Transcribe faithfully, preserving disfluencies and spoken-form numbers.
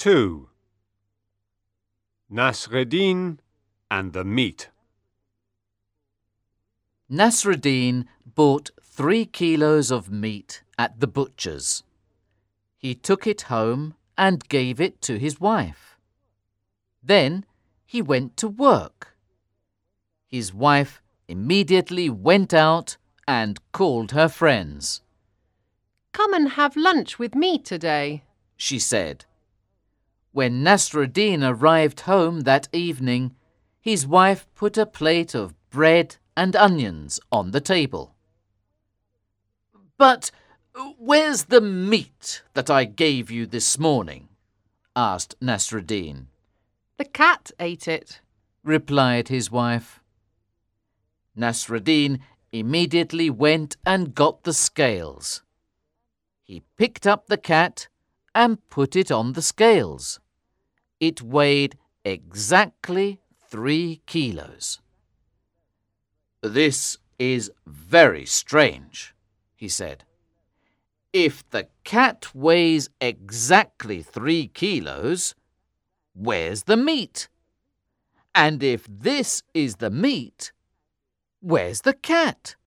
two. Nasreddin and the meat. Nasreddin bought three kilos of meat at the butcher's. He took it home and gave it to his wife. Then he went to work. His wife immediately went out and called her friends. "Come and have lunch with me today," she said. When Nasreddin arrived home that evening, his wife put a plate of bread and onions on the table. "But where's the meat that I gave you this morning?" asked Nasreddin. "The cat ate it," replied his wife. Nasreddin immediately went and got the scales. He picked up the cat and put it on the scales. It weighed exactly three kilos. "This is very strange," he said. "If the cat weighs exactly three kilos, where's the meat? And if this is the meat, where's the cat?"